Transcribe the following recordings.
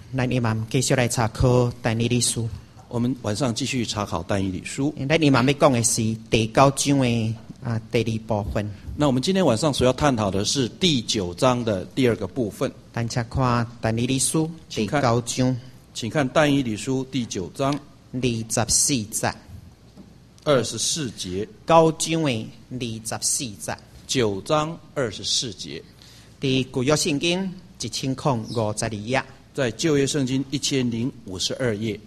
咱伊嘛继续来查考但以理书。 我们晚上继续查考但以理书。 咱伊嘛要讲的是第9章的第2部分。 那我们今天晚上所要探讨的是第9章的第2个部分。 咱且看但以理书第9章， 请看但以理书第9章 24节。 24节。 9章的24节。 9章24节。 伫旧约圣经1052页。 在旧约圣经1052页。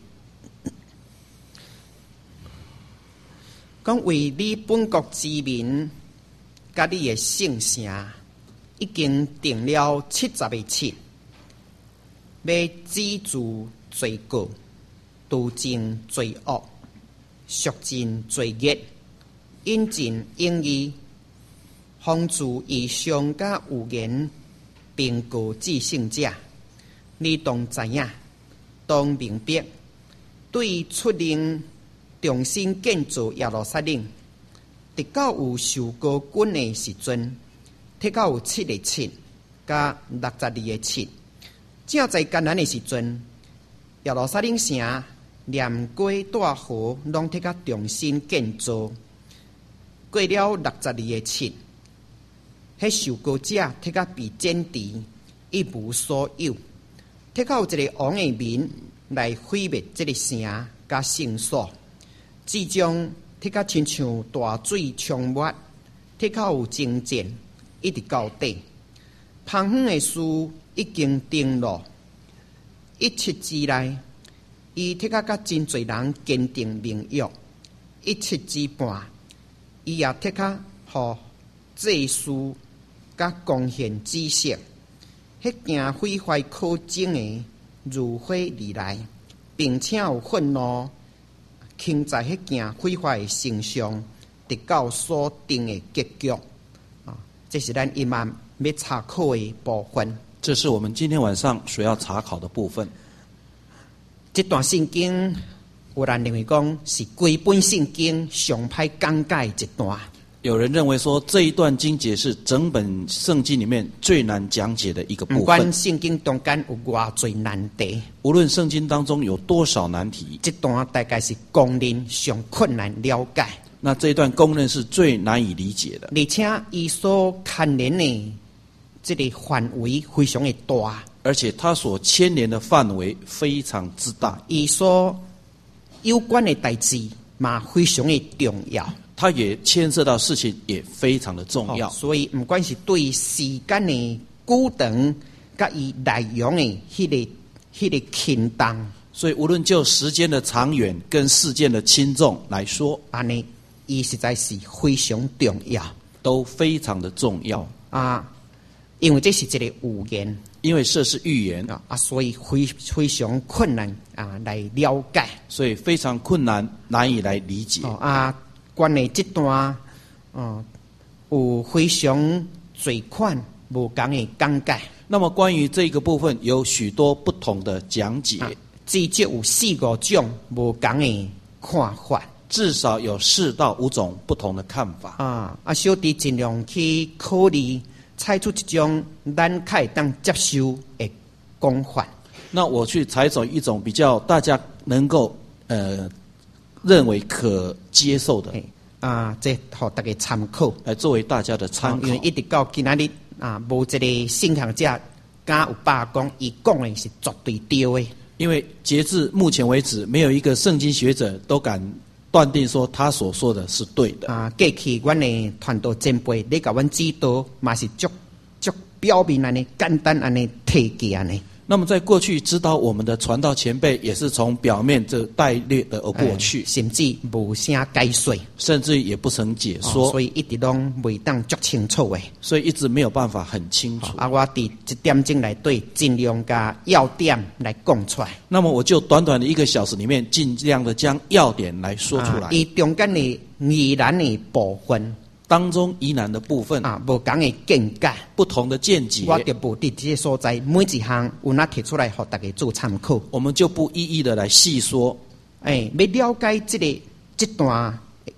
讲为你本国之民，甲你的圣城，已经定了70个七，要止住罪过，除尽罪恶，赎尽罪孽，引进应义，防止异象甲有言，并告至圣者。你当知影，当明白，对出令重新建造耶路撒冷，直到有受膏君的时阵，直到有7个七，甲62个七。正在艰难的时阵，耶路撒冷城连过大河，拢直到重新建造。过了62个七，迄受膏者直到被剪除，一无所有。直到有一个王的民来毁灭这个城甲圣所。即将直到亲像大水冲没，直到有征战，一直到底。芳远的事已经定落，一切之内，伊直到甲真侪人坚定盟约。一切之半，伊也直到互祭司甲贡献知识。迄件毁坏可憎的如火而来，并且有愤怒倾在迄件毁坏的身上，直到所定的结局。这是咱伊嘛要查考的部分。 这是我们今天晚上所要查考的部分。 这段圣经，有人认为讲是规本圣经上歹讲解一段。 有人认为说这一段经节是整本圣经里面最难讲解的一个部分。 不管圣经中间有偌侪难题， 无论圣经当中有多少难题， 这段大概是公认上困难了解。 那这一段公认是最难以理解的， 而且伊所牵连的这个范围非常的大， 而且它所牵连的范围非常之大， 伊所有关的代志嘛非常的重要。 它也牵涉到事情也非常的重要， 所以不管是对时间的久长，甲伊内容的迄个轻重， 所以无论就时间的长远跟事件的轻重来说， 安尼伊实在是非常重要， 都非常的重要因为这是一个预言， 因为这是预言所以非常困难来了解， 所以非常困难难以来理解关于这段有非常侪款无同的讲解。 那么关于这个部分有许多不同的讲解， 至少有4-5种无同的看法， 至少有4到5种不同的看法小弟尽量去考虑，采取一种咱可以当接受的讲法。 那我去采取一种比较大家能够认为可接受的这互大家参考， 来作为大家的参考。 因为一直到今仔日无一个信仰者敢有把讲伊讲的是绝对对的。 因为截至目前为止，没有一个圣经学者都敢断定说他所说的是对的过去阮的传道前辈，你甲阮指导嘛是足表面安尼简单安尼提及安尼。 那么在过去指导我们的传道前辈，也是从表面这带略的而过去， 甚至无啥解说， 甚至也不曾解说， 所以一直拢未当足清楚的， 所以一直没有办法很清楚。 我伫一点钟内底尽量甲要点来讲出来。 那么我就短短的1个小时里面，尽量的将要点来说出来。 伊中间的疑难的部分， 当中疑难的部分无同的见解， 不同的见解， 我就不伫这些所在每一项有哪提出来，互大家做参考。 我们就不一一的来细说。 要了解这段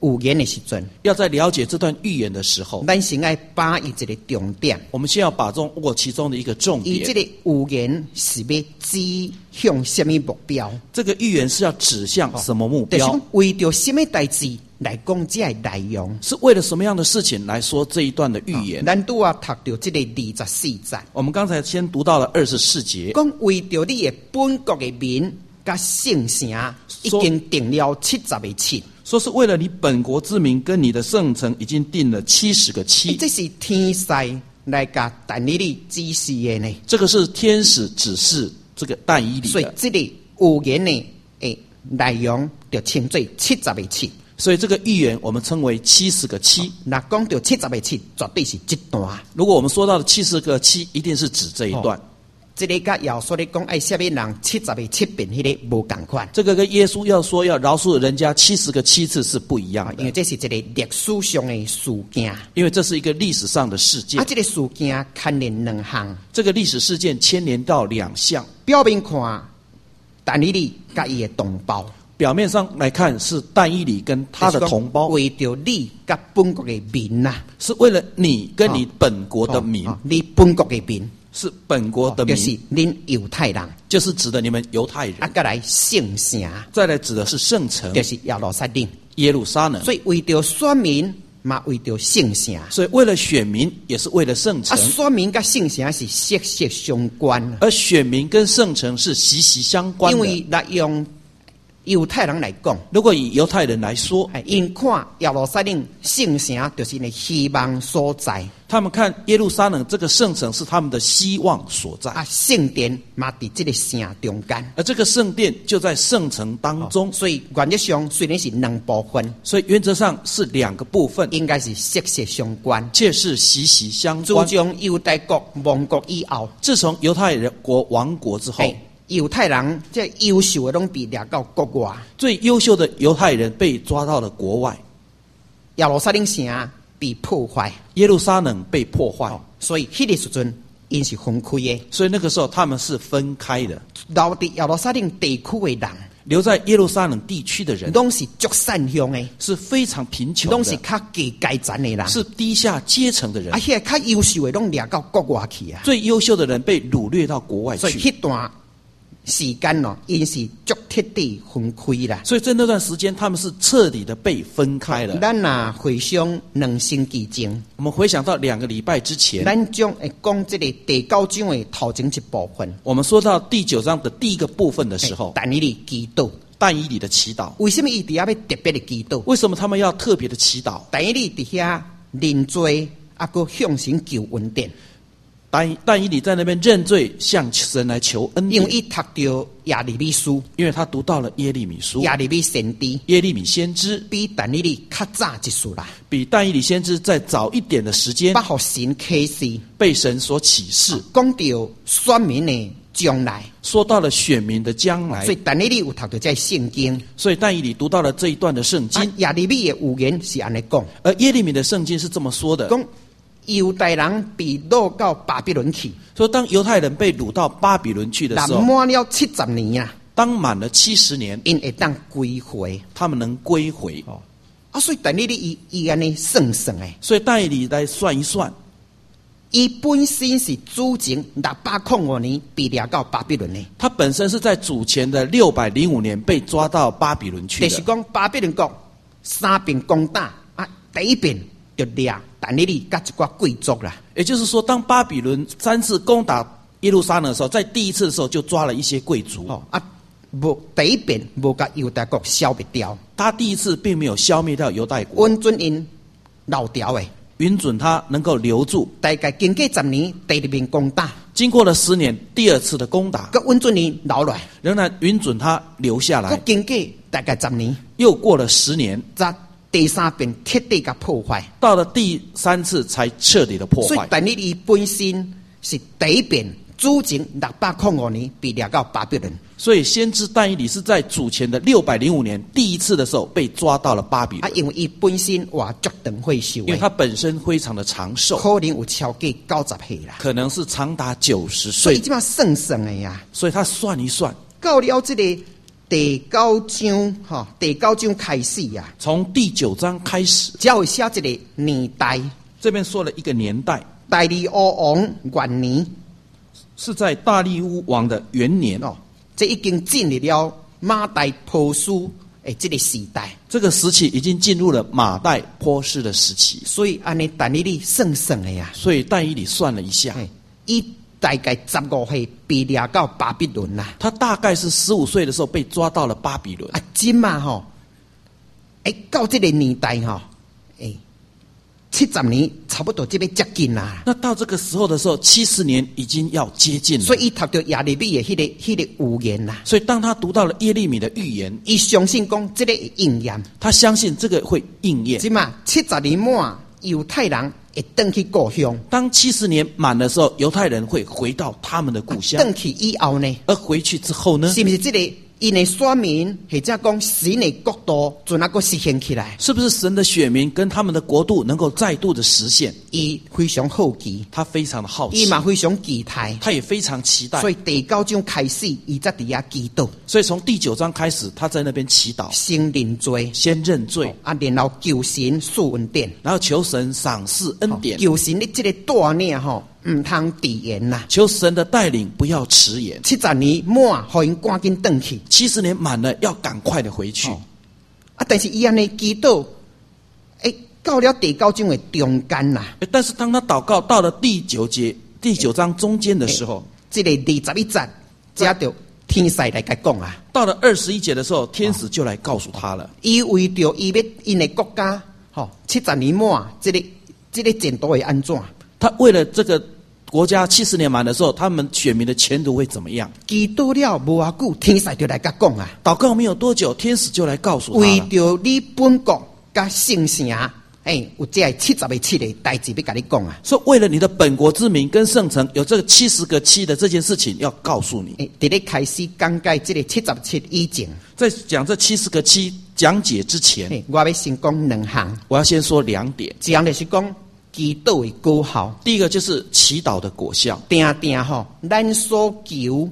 预言的时阵， 要在了解这段预言的时候， 咱先爱把伊一个重点， 我们先要把握其中的一个重点。 伊这个预言是要指向什么目标？ 这个预言是要指向什么目标？ 就是为着什么代志来讲这个内容？ 是为了什么样的事情来说这一段的预言？ 咱拄啊读到这个24节， 我们刚才先读到了24节， 讲为着你的本国的民甲圣城已经定了70个7。 说是为了你本国之民跟你的圣城已经定了70个7。 这是天使来甲但以理指示的呢。 这个是天使指示这个但以理的。 所以这个预言的内容就称作70个7。 所以这个预言我们称为70个7。 那讲到70个7，绝对是这段。 如果我们说到的70个7，一定是指这一段。 这个甲耶稣咧讲爱赦免人70个7遍，迄个无共款。 这个跟耶稣要说要饶恕人家70个7次是不一样的， 因为这是一个历史上的事件。 因为这是一个历史上的事件。 这个事件牵连两项。 这个历史事件牵连到2项。 表面看，但以理甲伊的同胞。 表面上来看是但以理跟他的同胞， 为着你甲本国的民呐， 是为了你跟你本国的民， 你本国的民是本国的民， 就是恁犹太人， 就是指的你们犹太人。 再来圣城， 再来指的是圣城， 就是耶路撒冷。 耶路撒冷。 所以为着选民嘛，为着圣城， 所以为了选民也是为了圣城。 选民跟圣城是息息相关， 而选民跟圣城是息息相关的。 因为来用犹太人来讲， 如果以犹太人来说， 因看耶路撒冷圣城就是你希望所在。 他们看耶路撒冷这个圣城是他们的希望所在。 圣殿嘛在这个城中间， 而这个圣殿就在圣城当中。 所以原则上虽然是两部分， 所以原则上是2个部分， 应该是息息相关， 却是息息相关。 自从犹太国亡国以后， 自从犹太人国亡国之后， 犹太人这优秀的都被抓到国外， 最优秀的犹太人被抓到了国外， 耶路撒冷城被破坏， 耶路撒冷被破坏， 所以迄个时阵因是分开的。 所以那个时候他们是分开的。 留在耶路撒冷地区的人， 留在耶路撒冷地区的人， 都是足善乡的， 是非常贫穷的， 都是较低阶层的人， 是低下阶层的人。 迄个较优秀的都抓到国外去啊， 最优秀的人被掳掠到国外去。 所以迄段时间因是足彻底分开啦。 所以在那段时间，他们是彻底的被分开了。 咱回想2星期前， 我们回想到2个礼拜之前， 咱将讲这个第9章的头前一部分。 我们说到第9章的第一个部分的时候， 但以理祈祷， 但以理的祈祷。 为什么伊伫遐要特别的祈祷？ 为什么他们要特别的祈祷？ 但以理伫遐认罪，搁向神求恩典。 但以理在那边认罪，向神来求恩典。 因为伊读到耶利米书， 因为他读到了耶利米书， 耶利米先知， 耶利米先知比但以理较早一岁啦， 比但以理先知再早一点的时间， 捌互神启示， 被神所启示， 讲到选民的将来， 说到了选民的将来。 所以但以理有读到这圣经， 所以但以理读到了这一段的圣经。 耶利米的预言是安尼讲， 而耶利米的圣经是这么说的： 讲犹太人被掳到巴比伦去， 说当犹太人被掳到巴比伦去的时候， 满了70年啊， 当满了70年， 因会当归回， 他们能归回。 所以但以理伊安尼算算诶， 所以但以理来算一算， 伊本身是主前605年被掠到巴比伦的， 他本身是在主前的605年被抓到巴比伦去的。 就是讲巴比伦国3遍攻打第一遍就掠但以理甲一寡贵族啦。 也就是说，当巴比伦3次攻打耶路撒冷的时候，在第一次的时候就抓了一些贵族。 第一遍无甲犹大国消灭掉， 他第一次并没有消灭掉犹大国， 允准因留条诶， 允准他能够留住。 大概经过10年，第2遍攻打， 经过了10年，第2次的攻打， 佮允准因留来， 仍然允准他留下来。 佮经过大概10年， 又过了10年， 在第3遍彻底甲破坏， 到了第3次才彻底的破坏。 所以但以理本身是第一遍主前605年被掠到巴比伦。 所以先知但以理是在主前的605年第一次的时候被抓到了巴比伦。 因为伊本身活足长岁数， 因为他本身非常的长寿， 可能有超过90岁啦， 可能是长达90岁。 所以即马算算的呀， 所以他算一算， 到了这个第九章第九章开始啊， 从第9章开始， 只会写一个年代。 这边说了一个年代， 大利乌王元年， 是在大利乌王的元年哦。 这已经进入了马代波斯的这个时代。 这个时期已经进入了马代波斯的时期， 所以按你但以理算算的呀， 所以但以理算了一下， 伊大概15岁被抓到巴比伦啦。 他大概是15岁的时候被抓到了巴比伦。 啊，今嘛到这个年代70年差不多就要接近啦。 那到这个时候的时候，70年已经要接近了。 所以他读到耶利米的迄个预言啦。 所以当他读到了耶利米的预言， 伊相信讲这个会应验。 他相信这个会应验。 今嘛70年满，犹太人会回去故乡。 当70年满的时候，犹太人会回到他们的故乡。 回去以后呢？ 而回去之后呢？ 是不是这个因的选民或者讲神的国度就能够实现起来？ 是不是神的选民跟他们的国度能够再度的实现？ 伊非常好奇， 他非常的好奇， 伊嘛非常期待， 他也非常期待。 所以第9章开始，伊才伫遐祈祷。 所以从第9章开始，他在那边祈祷， 先认罪， 先认罪， 然后求神赐恩典， 然后求神赏赐恩典， 求神的这个带领唔通迟延啦， 求神的带领不要迟延。 70年满，互因赶紧回去。 70年满了，要赶快的回去。 但是伊安尼祈祷，到了第9章的中间啦。 但是当他祷告到了第9章中间的时候， 这个21节，接着天使来甲讲啊。 到了21节的时候，天使就来告诉他了。 伊为着伊要因的国家，70年满，这个前途会安怎？ 他为了这个国家70年满的时候，他们选民的前途会怎么样？ 祈祷了无偌久，天使就来甲讲啊。 祷告没有多久，天使就来告诉他了， 为着你本国甲圣城，有这70个7的代志要甲你讲啊。 说为了你的本国之民跟圣城，有这个70个7的这件事情要告诉你。 在你开始讲解这个77以前， 在讲这70个7讲解之前， 我要先讲2项。 我要先说2点。 一项就是讲祈祷的果效。 第一个就是祈祷的果效。 定咱所求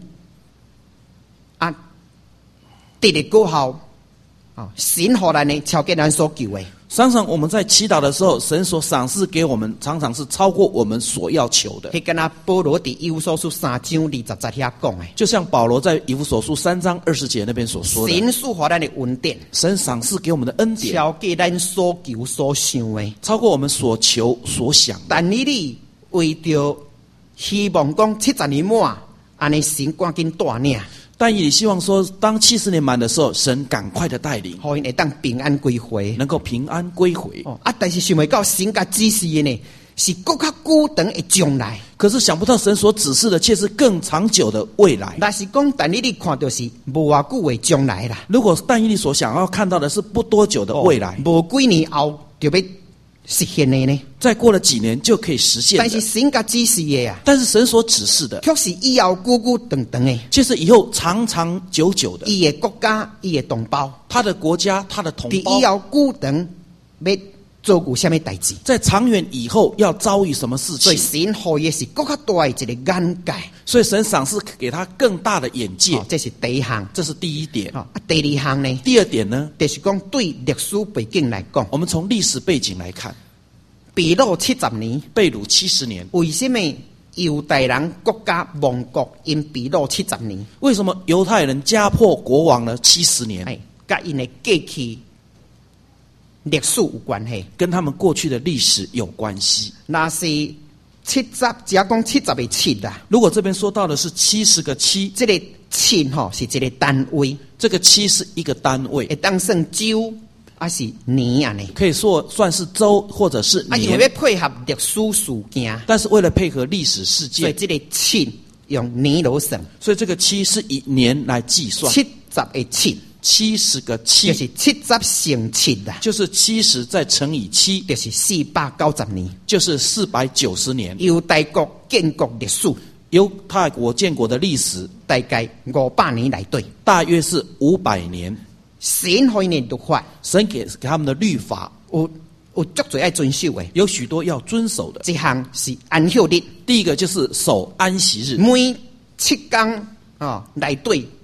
得的果效神予咱的超过咱所求的。 常常我们在祈祷的时候，神所赏赐给我们，常常是超过我们所要求的。 迄跟那保罗伫以弗所书3章20节遐讲的， 就像保罗在以弗所书3章20节那边所说的， 神赐予咱的恩典， 神赏赐给我们的恩典， 超过咱所求所想的， 超过我们所求所想的。 但你为着希望讲70年满，安尼神赶紧带领。 但以理希望说，当70年满的时候，神赶快的带领， 互因会当平安归回， 能够平安归回。 但是想未到神甲指示的呢，是更较久长的将来。 可是想不到神所指示的，却是更长久的未来。 但是讲，但你看到是无偌久的将来啦。 如果但以理所想要看到的是不多久的未来， 无几年后就要实现的呢？ 再过了几年就可以实现的。 但是神甲指示的啊， 但是神所指示的， 却是以后久久长长的， 却是以后长长久久的。 伊的国家，伊的同胞， 他的国家，他的同胞， 以后久长要做过什么代志？ 在长远以后要遭遇什么事情？ 所以神予伊是更较大的一个眼界。 所以神赏赐给他更大的眼界。 这是第一项， 这是第一点。 第二项呢？ 第二点呢？ 就是讲对历史背景来讲， 我们从历史背景来看， 被掳70年， 被掳70年， 为什么犹太人国家亡国因被掳70年？ 为什么犹太人家破国亡了70年？ 跟因的过去历史有关系， 跟他们过去的历史有关系。 那是只讲70个7啦。 如果这边说到的是70个7， 这个7是一个单位， 这个7是一个单位， 会当算周还是年啊？呢？ 可以说算是周或者是年。 因为要配合历史事件， 但是为了配合历史事件， 所以这个7用年来算， 所以这个7是以年来计算。 70个7。 70个7 就是70乘7啦， 就是70再乘以7， 就是490年， 就是490年。 犹太国建国历史， 犹太国建国的历史大概500年来对， 大约是500年。 神给你律法， 神给他们的律法有足多爱遵守的， 有许多要遵守的。 这项是安息日， 第一个就是守安息日， 每7天来对。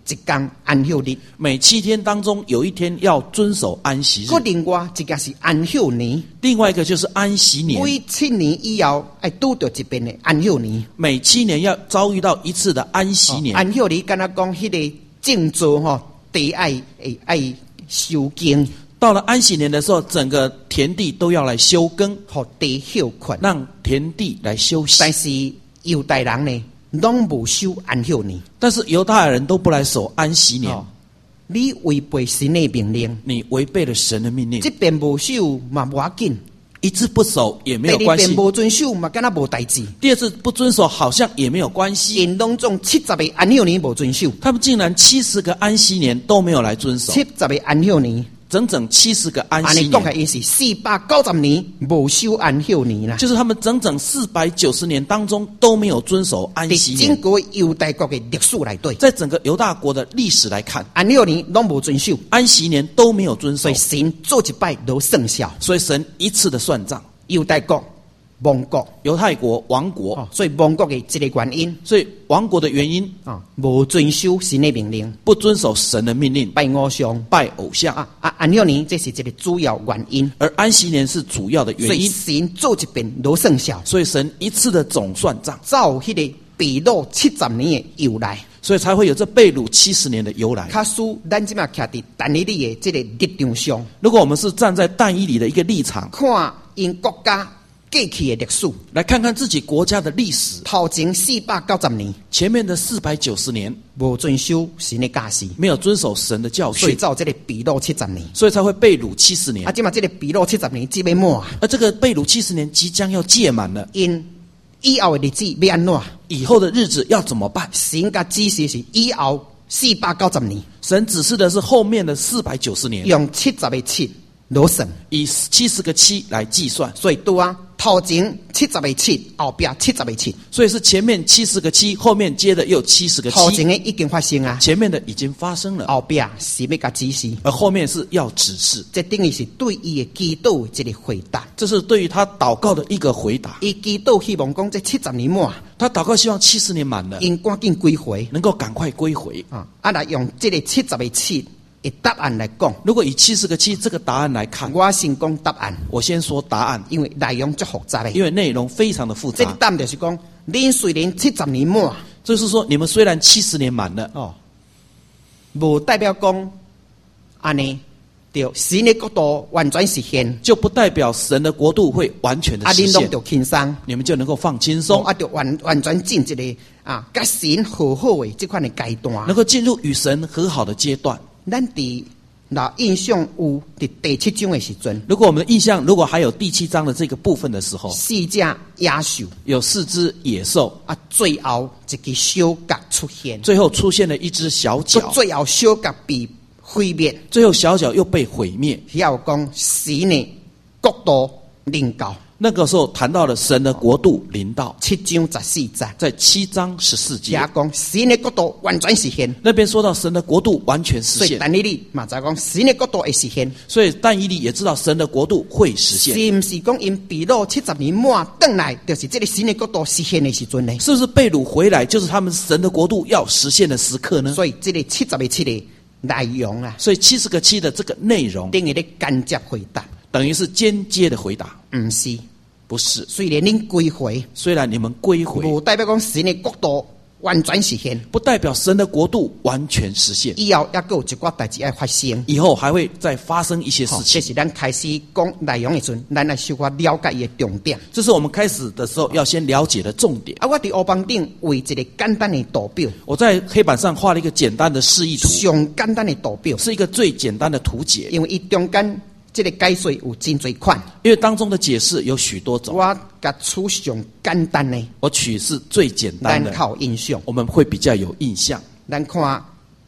一天安息日， 每7天当中有一天要遵守安息日。 另外一件是安息年， 另外一个就是安息年， 每7年以后要拄到一遍的安息年。 每7年要遭遇到一次的安息年。 安息日敢若讲迄个种作地爱收耕， 到了安息年的时候，整个田地都要来休耕， 互地休困。 让田地来休息。 但是犹太人呢，拢无守安息年。 但是犹太人都不来守安息年， 你违背神的命令， 你违背了神的命令。 这边无守嘛无要紧， 一次不守也没有关系。 第二遍无遵守嘛，敢若无代志。 第二次不遵守好像也没有关系。 因拢总70个安息年无遵守， 他们竟然70个安息年都没有来遵守。 70个安息年， 整整70个安息安尼讲起来， 年， 因是490年无守安息年啦。 就是他们整整490年当中都没有遵守安息在整年。 个犹大国的历史内底， 在整个犹大国的历史来看， 安息年拢无遵守， 安息年都没有遵守所以，神做一摆都生效。 所以神一次的算账。 犹大国亡国， 犹太国亡国， 所以亡国的一个原因所以亡国的原因无遵守神的命令， 不遵守神的命令， 拜偶像拜偶像。 安息年这是一个主要原因， 而安息年是主要的所以原因， 神做一遍都生效， 所以神一次的总算账， 照迄个被掳70年的由来。 所以才会有这被掳70年的由来。 假使咱即马徛伫但以理的这个立场上， 如果我们是站在但以理的一个立场， 看因国家过去的历史， 来看看自己国家的历史， 头前490年前面的490年无遵守神的教示， 没有遵守神的教训， 所以造这个被掳70年。 所以才会被掳70年。 即马这个被掳70年即要满， 而这个被掳70年即将要届满了， 因以后的日子要安怎？ 以后的日子要怎么办？ 神甲指示是以后490年， 神指示的是后面的490年， 用70个7罗算， 以70个7来计算， 所以拄头前70个7，后壁70个7， 所以是前面70个7，后面接的又70个7。 头前的已经发生啊， 前面的已经发生了， 后壁是要甲指示， 而后面是要指示。 这等于是对伊的祈祷的一个回答。 这是对于他祷告的一个回答。 伊祈祷希望讲这70年满， 他祷告希望70年满了， 因赶紧归回能够赶快归回。 来用这个70个7的答案来讲。 如果以70个7这个答案来看， 我先讲答案。 我先说答案， 因为内容足复杂的。 因为内容非常的复杂。 这个答案就是讲，恁虽然70年满， 就是说你们虽然70年满了， 无代表讲安尼，对神的国度完全实现， 就不代表神的国度会完全的实现。 恁拢就轻松， 你们就能够放轻松， 就完全进一个甲神和好的这款的阶段， 能够进入与神和好的阶段。 咱伫印象有伫第7章的时阵， 如果我们的印象如果还有第7章的这个部分的时候 4只野兽， 有4只野兽， 最后一只小角出现， 最后出现了一只小角， 最后小角被毁灭， 最后小角又被毁灭。 要讲神的国度临到。 那个时候谈到了神的国度临到 ，7章14节， 在7章14节， 也讲神的国度完全实现。 那边说到神的国度完全实现， 所以但以理嘛就讲神的国度会实现。 所以但以理也知道神的国度会实现。 是不是讲因被掳70年满回来，就是这个神的国度实现的时阵呢？ 是不是被掳回来就是他们神的国度要实现的时刻呢？ 所以这个70个7的内容所以70个7的这个内容， 等于咧间接回答， 等于是间接的回答， 不是。 不是。 虽然恁归回， 虽然你们归回， 无代表讲神的国度完全实现， 不代表神的国度完全实现。 以后还有一寡代志要发生， 以后还会再发生一些事情。 这是咱开始讲内容的时阵，咱来小可了解伊的重点。 这是我们开始的时候要先了解的重点。 我伫黑板顶画一个简单的图表， 我在黑板上画了一个简单的示意图， 上简单的图表， 是一个最简单的图解， 因为伊中间这个解说有真多款， 因为当中的解释有许多种， 我甲取上简单的， 我取是最简单的， 咱较有印象， 我们会比较有印象。 咱看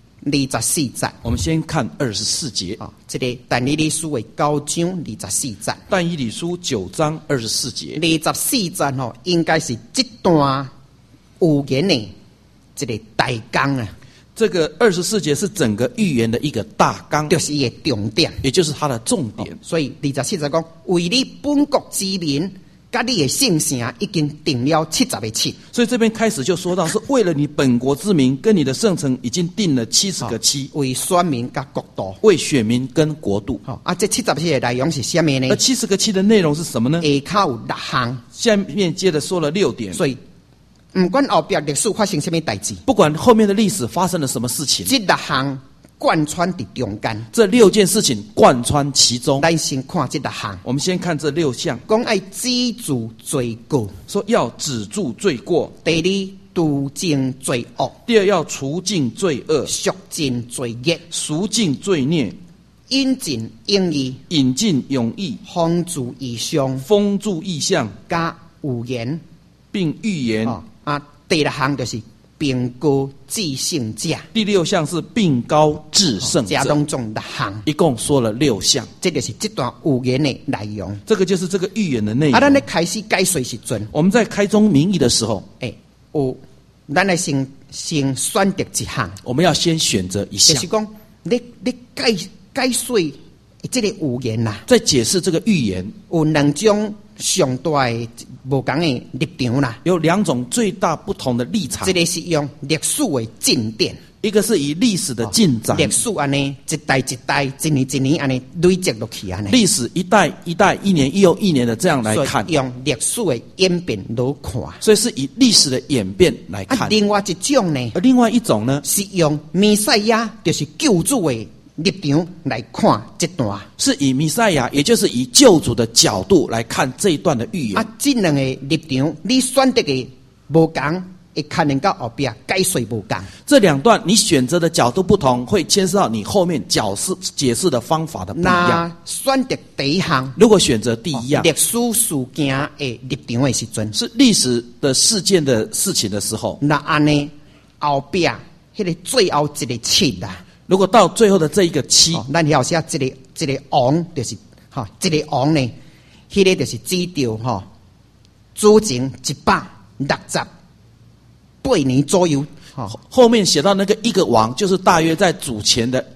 24节， 我们先看24节， 这个但以理书的9章24节， 但以理书9章24节 24节应该是这段预言的这个大纲啊。 这个24节是整个预言的一个大纲， 就是伊的重点， 也就是它的重点。 所以24节讲，为你本国之民甲你的圣城已经定了70个七。 所以这边开始就说到，是为了你本国之民跟你的圣城已经定了70个七， 为选民甲国度， 为选民跟国度。 这70个七的内容是什么呢？ 而70个七的内容是什么呢？ 下口有6项， 下面接着说了6点。 所以不管后边历史发生什么代志， 不管后面的历史发生了什么事情， 这6项贯穿在中间， 这6件事情贯穿其中。 咱先看这6项。 我们先看这6项， 讲要止住罪过， 说要止住罪过； 第二，除尽罪恶； 第二，要除尽罪恶， 赎尽罪孽； 赎尽罪孽， 引进永义； 引进永义， 封住异象； 封住异象， 加预言， 并预言。 第6项就是并高至圣者。 第6项是并高至圣者。 这当中6项， 一共说了6项。 这就是这段预言的内容。 这个就是这个预言的内容。 咱咧开始解说时阵， 我们在开宗明义的时候， 咱来先选择一项。 我们要先选择一项， 就是讲，你解说这个预言呐， 在解释这个预言， 有2种上大的无同的立场啦。 有2种最大不同的立场。 这个是用历史的进展， 一个是以历史的进展， 历史安尼一代一代、一年一年安尼累积落去安尼。 历史一代一代、一年又一年的这样来看， 用历史的演变来看， 所以是以历史的演变来看。 另外一种呢， 而另外一种呢， 是用弥赛亚，就是救主的立场来看这段， 是以弥赛亚，也就是以救主的角度来看这一段的预言。 这2个立场，你选择的无同，会牵连到后边解说无同。 这2段你选择的角度不同，会牵涉到你后面解释的方法的不一样。 选择第1项， 如果选择第1样， 历史事件的立场的时阵， 是历史的事件的事情的时候， 那安尼后边迄个最后一个7啦。 如果到最后的这一个7， 咱要写这个王，就是这个王呢，迄个就是指着主前168年左右。 后面写到那个一个王，就是大约在主前的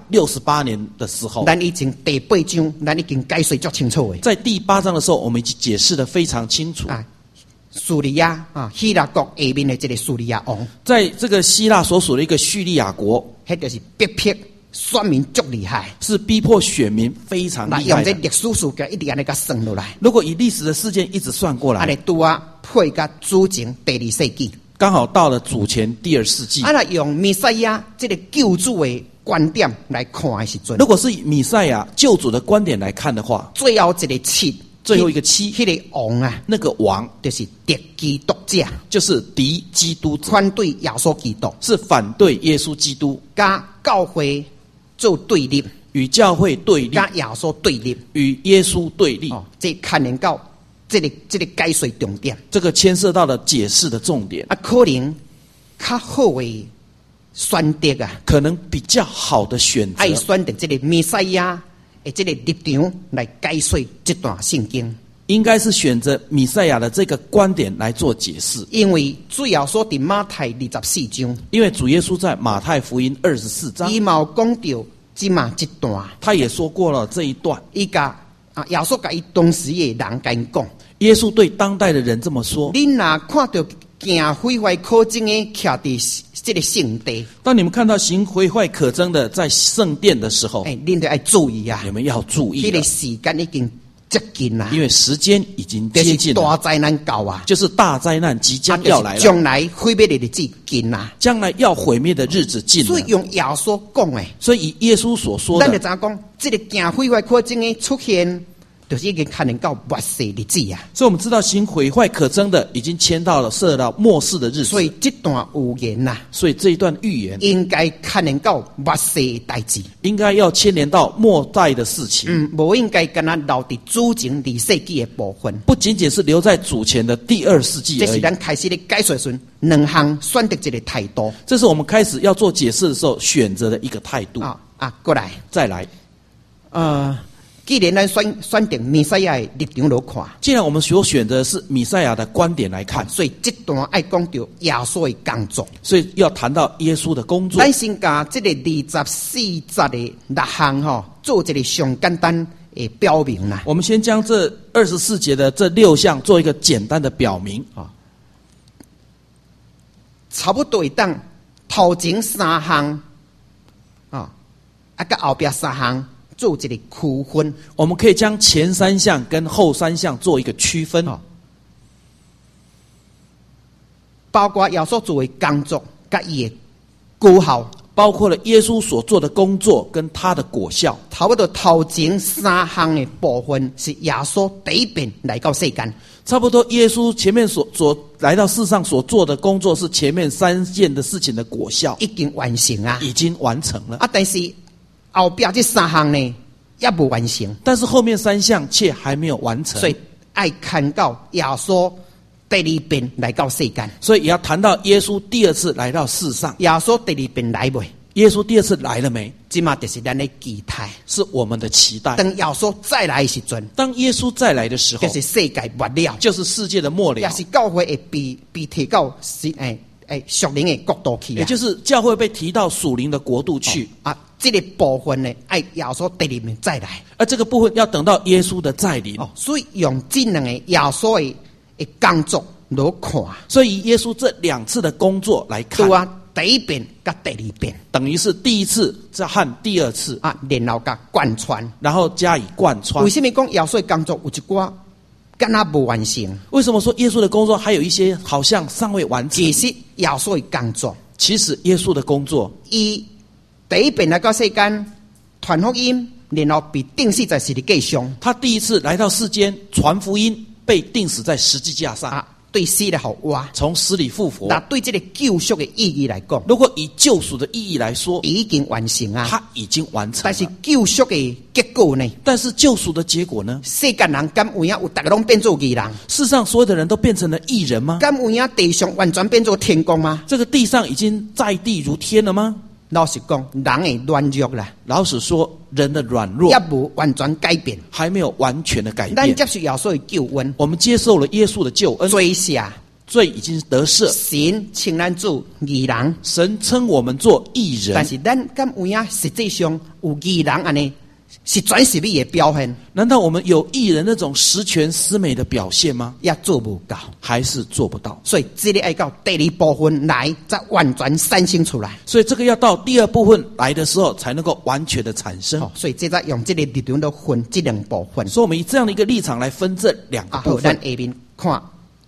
168年的时候。 咱已经第8章，咱已经解释足清楚的。 在第8章的时候，我们已经解释得非常清楚。 叙利亚希腊国下面的这个叙利亚王， 在这个希腊所属的一个叙利亚国， 迄就是逼迫选民足厉害， 是逼迫选民非常厉害的。 用这历史事件一直安尼甲算落来。 如果以历史的事件一直算过来， 安尼拄啊配甲主前第2世纪， 刚好到了主前第2世纪。 那用弥赛亚这个救主的观点来看的时阵， 如果是以弥赛亚救主的观点来看的话， 最后一个7， 最后一个7， 迄个王啊， 那个王就是敌基督者， 就是敌基督者， 反对耶稣基督， 是反对耶稣基督， 甲教会做对立， 与教会对立， 甲耶稣对立， 与耶稣对立。 这牵连到这个解说重点， 这个牵涉到了解释的重点。 可能较好的选择啊， 可能比较好的选择， 爱选择这个弥赛亚的这个立场来解说这段圣经， 应该是选择弥赛亚的这个观点来做解释。 因为主耶稣在马太24章， 因为主耶稣在马太福音24章， 伊有讲到这段， 他也说过了这一段。 伊甲耶稣甲伊当时的人跟讲， 耶稣对当代的人这么说： 你若看到行毁坏可憎的徛伫这个圣地， 当你们看到行毁坏可憎的在圣殿的时候， 恁就要注意啊！ 你们要注意， 这个时间已经接近啦， 因为时间已经接近了， 大灾难到啊， 就是大灾难即将要来了， 将来毁灭的日子近啦， 将来要毁灭的日子近了。 所以用耶稣讲的， 所以以耶稣所说的， 咱就怎讲？这个行毁坏可憎的出现，就是已经牵连到末世日子啊。 所以我们知道行毁坏可憎的已经牵到了涉到末世的日子。 所以这段预言呐， 所以这一段预言应该牵连到末世的代志， 应该要牵连到末代的事情。 不应该跟他留伫主前2世纪的部分， 不仅仅是留在主前的第2世纪而已。 这是咱开始的解说时2项选择这个态度。 这是我们开始要做解释的时候选择的一个态度。 过来， 再来。 既然咱选定弥赛亚的立场来看， 既然我们所选择的是弥赛亚的观点来看， 所以这段爱讲到耶稣的工作， 所以要谈到耶稣的工作。 咱先把这个24节的6项做一个上简单的的表明啦。 我们先将这24节的这6项做一个简单的表明啊， 差不多会当头前3项啊，甲后边3项做一个区分。 我们可以将前3项跟后3项做一个区分， 包括耶稣做的工作甲伊的果效， 包括了耶稣所做的工作跟他的果效。 差不多头前3项的部分是耶稣第一遍来到世间。 差不多耶稣前面所来到世上所做的工作是前面3件的事情的果效， 已经完成啊， 已经完成了。 但是后边这3项呢，也不完成。 但是后面3项却还没有完成， 所以爱看到耶稣第2遍来到世间。 所以也要谈到耶稣第2次来到世上。 耶稣第2遍来未？ 耶稣第2次来了没？ 这嘛就是咱的期待， 是我们的期待。 等耶稣再来的时阵， 当耶稣再来的时候， 就是世界末了， 就是世界的末了， 也是教会会被提到属灵的国度去， 也就是教会被提到属灵的国度去这个部分呢，爱耶稣第2遍再来， 而这个部分要等到耶稣的再临。 所以用这2个耶稣的工作来看， 所以耶稣这2次的工作来看， 对啊，第1遍甲第2遍， 等于是第1次和第2次然后甲贯穿， 然后加以贯穿。 为什么讲耶稣的工作有一寡敢若无完成？ 为什么说耶稣的工作还有一些好像尚未完成？ 其实耶稣的工作， 其实耶稣的工作， 伊第1遍来到世间传福音，然后被钉死在十字架上。 他第1次来到世间传福音，被钉死在十字架上， 对死的好活， 从死里复活。 那对这个救赎的意义来讲， 如果以救赎的意义来说， 已经完成啊， 他已经完成了。 但是救赎的结果呢？ 但是救赎的结果呢？ 世间人敢有影有大家拢变做义人？ 世上所有的人都变成了义人吗？ 敢有影地上完全变做天公吗？ 这个地上已经在地如天了吗？ 老实讲，人的软弱啦， 老实说，人的软弱也无完全改变， 还没有完全的改变。 咱接受耶稣的救恩， 我们接受了耶稣的救恩， 罪下罪已经得赦， 神称咱做义人， 神称我们做义人。 但是咱敢有影实际上有义人安尼是全是美的表现？ 难道我们有义人那种十全十美的表现吗？ 也做不到， 还是做不到。 所以这个要到第2部分来，再完全产生出来。 所以这个要到第2部分来的时候，才能够完全的产生。 所以这再用这个立场来分这2部分。 所以我们以这样的一个立场来分这2个部分。 咱下面看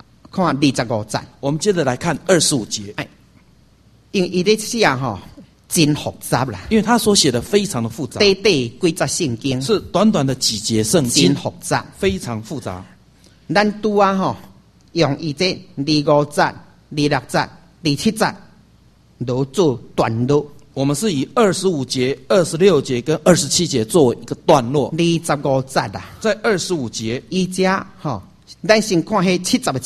25节， 我们接着来看25节。 因为伊在写真复杂啦， 因为他所写的非常的复杂， 短几节圣经是短短的几节圣经， 真复杂， 非常复杂。 咱拄用伊这25节、26节、27节来做段落。 我们是以25节、26节跟27节作为一个段落。 25节啦， 在25节， 伊这咱先看迄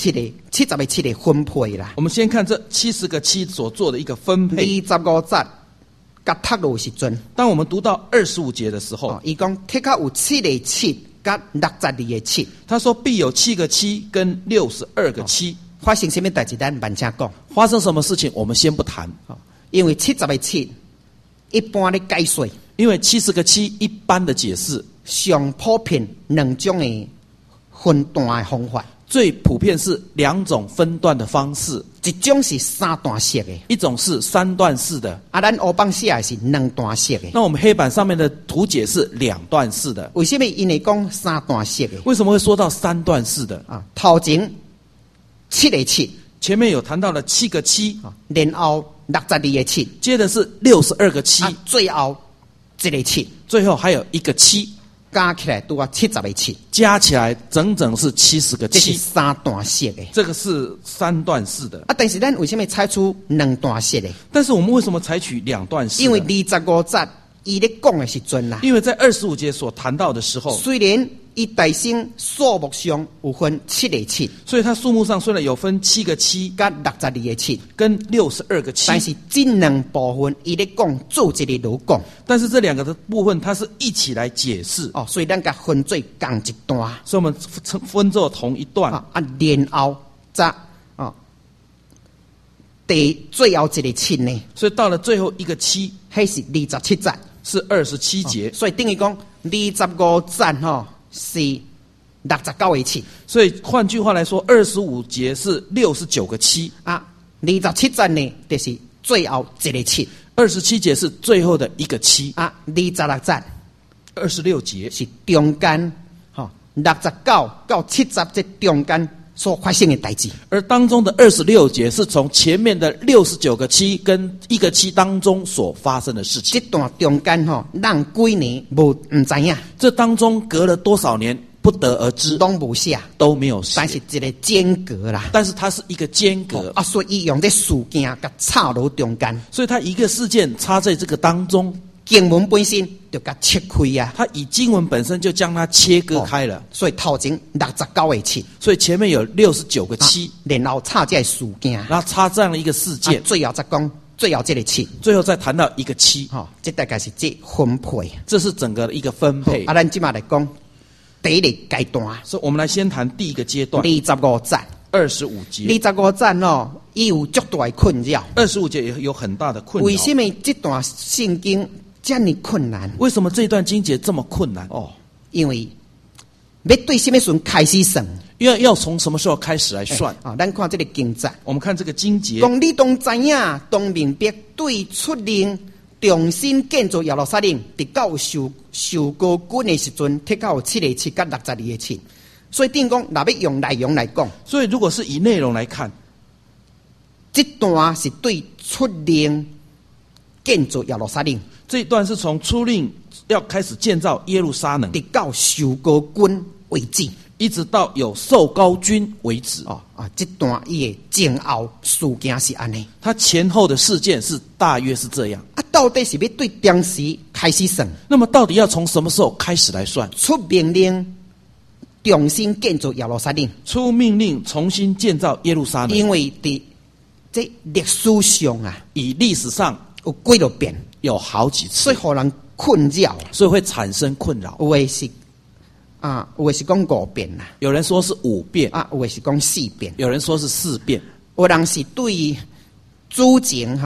70个分配啦。 我们先看这70个7所做的一个分配。 25节甲读落时阵， 当我们读到25节的时候， 伊讲剔较有7个7甲62个7。 他说必有7个7跟62个7。 发生什么代志？咱慢请讲。 发生什么事情，我们先不谈。 因为70个7一般的解释， 因为70个7一般的解释， 上普遍2种的分段的方法。 最普遍是2种分段的方式， 一种是3段式的， 一种是3段式的。 咱黑板写的是2段式的。 那我们黑板上面的图解是2段式的。 为什么因为讲3段式的？ 为什么会说到3段式的？ 头前7个7， 前面有谈到了7个7， 然后62个7， 接着是62个7， 最后1个7， 最后还有1个7， 加起来都要70个7， 加起来整整是70个7。 这是3段式的， 这个是3段式的。 但是咱为什么采取2段式的？ 但是我们为什么采取2段式的？ 因为25节伊咧讲的时阵啦， 因为在25节所谈到的时候， 虽然伊大声数目上有分7个7， 所以它数目上虽然有分7个7 加62个7 跟62个7， 但是这2部分伊咧讲做一个来讲， 但是这2个的部分它是一起来解释所以咱甲分做同一段， 所以我们分作同一段然后再最后1个7呢， 所以到了最后1个7， 迄是27节， 是27节， 所以等于讲 25赞是69个七所以换句话来说，25节是69个七啊，27赞呢就是最后一个七 ，27节是最后的一个七啊，26赞 ，26节是中间69到70这中间所发生的代志， 而当中的26节是从前面的69个七跟一个七当中所发生的事情。 这段中间咱几年唔知影， 这当中隔了多少年不得而知， 拢无写， 都没有写， 但是一个间隔啦。 但是它是一个间隔啊，所以用这事件甲插入中间， 所以它一个事件插在这个当中， 经文本身就甲切开啊。 它以经文本身就将它切割开了， 所以头前69个七， 所以前面有69个七， 然后插这个事件， 然后插这样的一个事件， 最后再讲最后这个七， 最后再谈到一个七， 这大概是这分配， 这是整个的一个分配。 咱今嘛来讲第一个阶段， 所以我们来先谈第一个阶段 25赞 ，25节 ，25赞伊有足大的困扰。 25节也有很大的困扰。 为什么这段圣经这么困难？ 为什么这段经节这么困难？ 因为要对什么时候开始算？ 因为要从什么时候开始来算？ 咱看这个经节， 我们看这个经节， 讲你当知影，当明白，对出令重新建造耶路撒冷，直到受膏君的时阵，贴到7个7甲62个7。所以等于讲，若要用内容来讲， 所以如果是以内容来看， 这段是对出令建造耶路撒冷， 这一段是从出令要开始建造耶路撒冷， 直到受膏君为止， 一直到有受膏君为止。 这段伊的前后事件是安尼， 它前后的事件是大约是这样。 到底是要对当时开始算？ 那么到底要从什么时候开始来算？ 出命令重新建造耶路撒冷， 出命令重新建造耶路撒冷， 因为在历史上以历史上有几多遍， 有好几次， 所以让人困扰， 所以会产生困扰。 有的是有的是讲5遍啦， 有人说是5遍有的是讲4遍， 有人说是4遍， 有人是对主前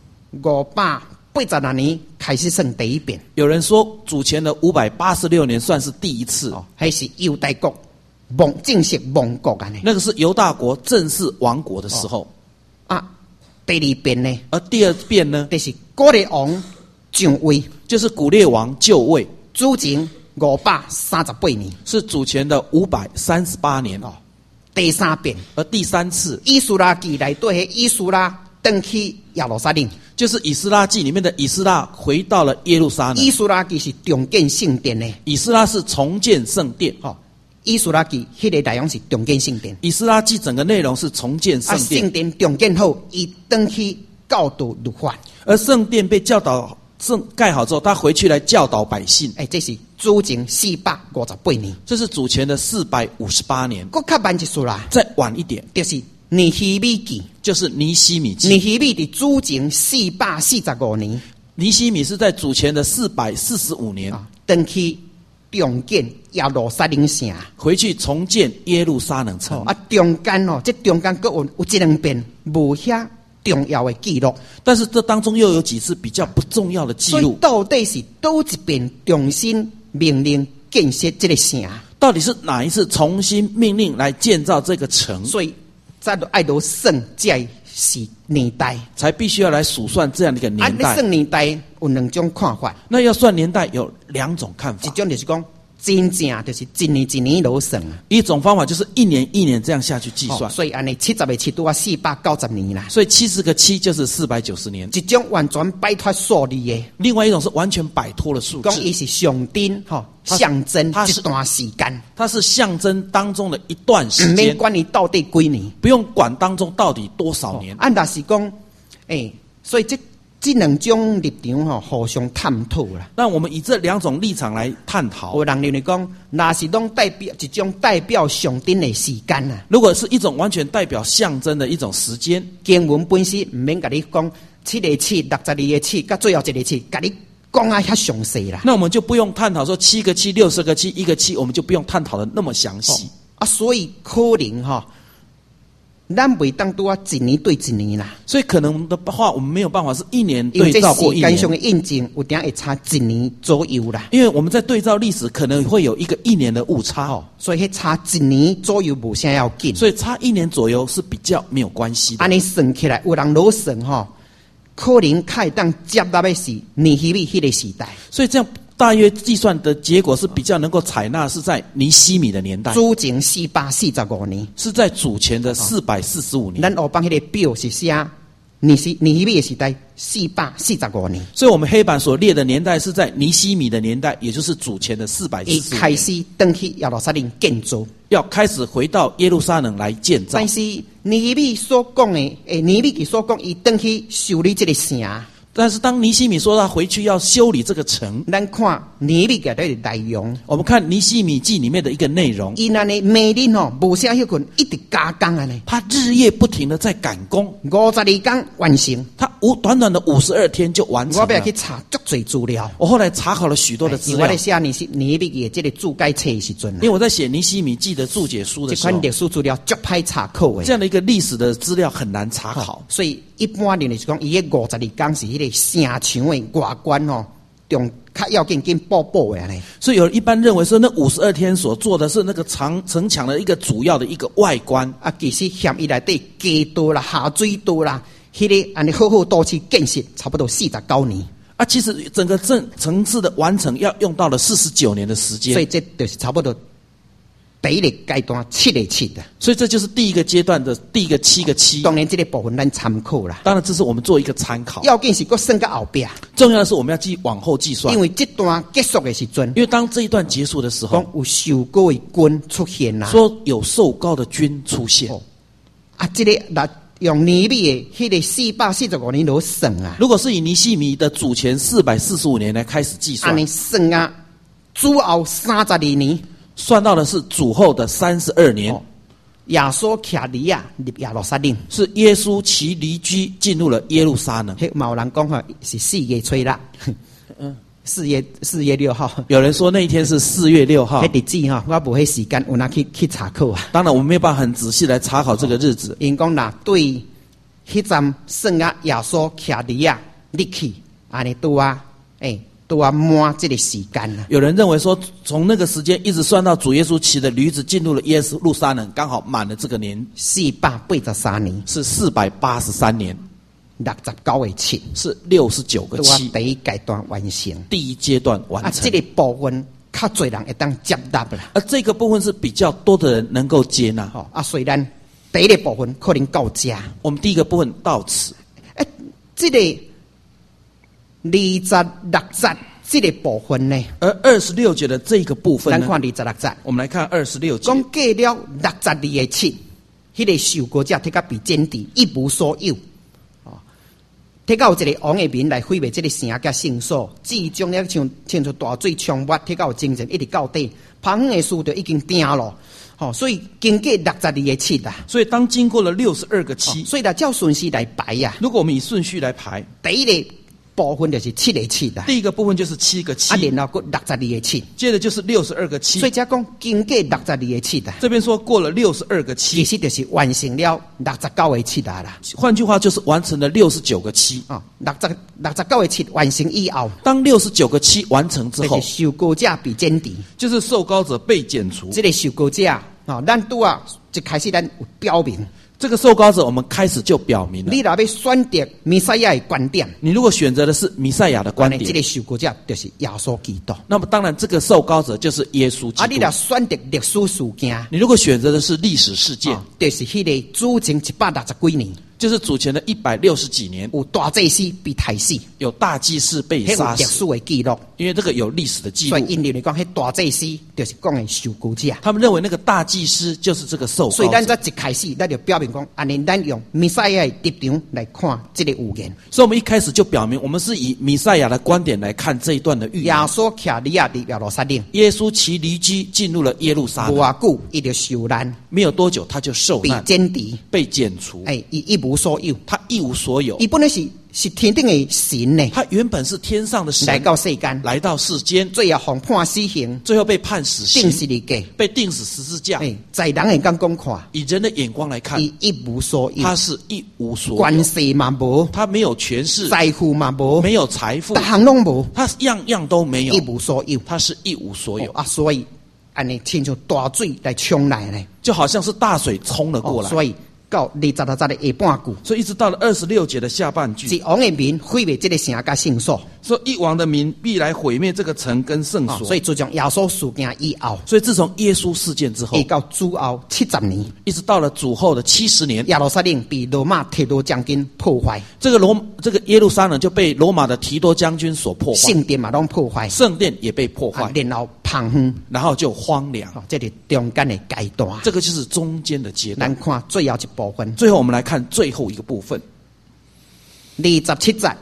582年开始算第一遍， 有人说主前的586年算是第一次， 还是犹大国正式亡国啊？ 那个是犹大国正式亡国的时候第2遍呢？ 而第2遍呢， 就是古列王上位， 就是古列王就位， 主前538年， 是主前的538年。 第3遍， 而第3次， 以斯拉记内对以斯拉登去耶路撒冷， 就是以斯拉记里面的以斯拉回到了耶路撒冷。 以斯拉记是重建圣殿的， 以斯拉是重建圣殿。 以斯拉记迄个内容是重建圣殿， 以斯拉记整个内容是重建圣殿。 圣殿重建后，伊登去教导律法， 而圣殿被教导盖好之后，他回去来教导百姓。 这是主前458年， 这是主前的458年。 搁较慢一岁啦， 再晚一点， 就是尼希米记， 就是尼希米记。 尼希米的主前445年， 尼希米是在主前的445年登去重建耶路撒冷城， 回去重建耶路撒冷城。 中间这中间各有1-2遍无遐重要的记录， 但是这当中又有几次比较不重要的记录。 所以到底是多一遍重新命令建设这个城？ 到底是哪一次重新命令来建造这个城？ 所以再爱到算这是年代， 才必须要来数算这样的一个年代。 算年代有2种看法。 那要算年代有2种看法， 一种就是讲真正就是一年一年落算啊。 一种方法就是一年一年这样下去计算。 所以安尼70个7都要490年啦。 所以70个7就是490年。 一种完全摆脱数字的， 另外一种是完全摆脱了数字。 讲伊是象征象征一段时间， 它是象征当中的一段时间， 没管你到底几年， 不用管当中到底多少年。 按那是讲，所以这2种立场互相探讨啦。 那我们以这2种立场来探讨。 有人认为讲，那是拢代表一种代表象征的时间啊。 如果是一种完全代表象征的一种时间， 经文本身唔免甲你讲7个7、62个7，甲最后1个7，甲你讲啊遐详细啦。 那我们就不用探讨说7个7、60个7、1个7，我们就不用探讨的那么详细。 所以可能咱袂当拄啊一年对一年啦。 所以可能的话，我们没有办法是一年因为这对照过一时间上的年， 印证有点会差一年左右啦。 因为我们在对照历史可能会有一个一年的误差哦， 所以迄差一年左右无啥要紧。 所以差一年左右是比较没有关系的。 安尼算起来，有人老算吼，可能较会当接纳的是尼希米迄个时代。 所以这样大约计算的结果是比较能够采纳是在尼希米的年代， 主前445年， 是在主前的445年。 咱黑板迄个表是写尼希米的时代445年， 所以我们黑板所列的年代是在尼希米的年代，也就是主前的伊 445年， 开始登去耶路撒冷建造。 要开始回到耶路撒冷来建造但。是尼希米所讲的，尼希米所讲，伊登去修理这个城。 但是当尼希米说他回去要修理这个城， 咱看尼希米嘅这个内容， 我们看尼希米记里面的一个内容， 伊安尼每日吼无啥休困，一直加工安尼， 他日夜不停的在赶工， 52天完成。 他短短的52天就完成了我不要去。查足侪资料， 我后来查考了许多的资料我在，写尼希米嘅这个注解册的时阵因为我在写尼希米记的注解书的时候这款，历史资料足歹查考的。 这样的一个历史的资料很难查考， 所以一般人是讲，伊迄52天是迄个城墙的外观吼，用较要紧补的安尼。 所以有一般认为说那52天所做的是那个城墙的一个主要的一个外观， 啊，其实嫌伊内底街道啦、下水道啦，迄个安尼好好都市建设，差不多49年。 啊，其实整个层次的完成要用到了49年的时间， 所以这就是差不多第一个阶段7个7的。 所以这就是第一个阶段的第一个7个7。 当然，这个部分咱参考啦。 当然，这是我们做一个参考。 要紧是搁算到后壁， 重要的是我们要往后计算， 因为这段结束的时阵， 因为当这一段结束的时候讲，有受膏的军出现啦。 说有受膏的军出现。 啊，这个用尼米的迄个445年来算啊， 如果是以尼希米的主前445年来开始计算安，尼算啊，主后32年， 算到的是主后的32年， 耶稣骑驴啊入耶路撒冷。 是耶稣骑驴驹进入了耶路撒冷。 迄嘛有人讲吼是4月初啦，4月6号。 有人说那一天是4月6号迄，日子吼，我无迄时间有哪去查考啊。 当然我们没有办法很仔细来查考这个日子。 因讲啦，对迄站算啊，耶稣骑驴啊入去，安尼拄啊，拄啊满这个时间啦。 有人认为说，从那个时间一直算到主耶稣骑的驴子进入了耶路撒冷，刚好满了这个年， 483年， 是483年， 69个7， 是69个拄啊 7， 第一阶段完成。 第一阶段完啊， 成。 这个部分较侪人会当接纳啦。 而这个部分是比较多的人能够接纳。 啊，虽然第一个部分可能到这， 我们第一个部分到此， 这个26节这个部分呢， 而26节的这个部分呢， 咱看26节， 我们来看26节， 讲过了62个7，迄个受膏者摕到被剪地，一无所有。摕到一个王的民来毁灭这个城甲圣所，至于将了像出大水冲没，摕到精神一直到底，旁远的事就已经定了。所以经过62个7啦。 所以当经过了62个7， 所以呢，照顺序来排呀。 如果我们以顺序来排， 第一个部分就是7个7啦， 第一个部分就是7个7， 然后过62个7， 接着就是62个7， 所以才讲经过62个7啦。 这边说过了62个7， 其实就是完成了69个7啦。 换句话就是完成了69个7。 69个7完成以后， 当69个7完成之后就，是受膏者被剪除。 就是受膏者被剪除。 这个受膏者咱拄啊一开始咱有标明， 这个受膏者我们开始就表明了， 你若要选择弥赛亚的观点， 你如果选择的是弥赛亚的观点， 这个受膏者就是耶稣基督。 那么当然这个受膏者就是耶稣基你督。 若选择历史事件， 你如果选择的是历史事件， 就是迄个主前160几年， 就是主前的160几年， 有大祭司被杀死， 有大祭司被迄有杀死， 历史的记录。 因为这个有历史的记所以录。 因为来讲，迄大祭司就是讲的受膏者。 他们认为那个大祭司就是这个受所以咱膏者。 在一开始，咱就表明讲，安尼咱用弥赛亚的立场来看这个预言。 所以我们一开始就表明，我们是以弥赛亚的观点来看这一段的预耶言。 稣骑驴啊入耶路撒冷， 耶稣骑驴驹进入了耶路撒冷， 无偌久伊就受难， 没有多久他就受被难， 剪除， 被剪除， 伊一无所有。 他一无所有。 伊本来是是天顶的神呢， 他原本是天上的神， 来到世间， 来到世间， 最后被判死刑， 最后被判死刑， 钉十字架， 被钉死十字架。 在人的眼光看， 以人的眼光来看， 伊一无所有， 他是一无所有， 关系嘛无， 他没有权势， 财富嘛无， 没有财富， 大项拢无， 他样样都没有， 一无所有， 他是一无所有。 所以安尼亲像大水来冲来呢， 就好像是大水冲了过来。 所以到20的下半句， 所以一直到了26节的下半句， 是王的民毁灭这个城甲圣所， 说一王的民必来毁灭这个城跟圣所。 所以自从耶稣事件以后， 所以自从耶稣事件之后， 到主后70年， 一直到了主后的70年， 耶路撒冷被罗马提多将军破坏， 这个耶路撒冷就被罗马的提多将军所破坏， 圣殿嘛拢破坏， 圣殿也被破坏， 然后荒荒， 然后就荒凉。 这是中间的阶段， 这个就是中间的阶段。 咱看最后一部分， 最后我们来看最后一个部分 27节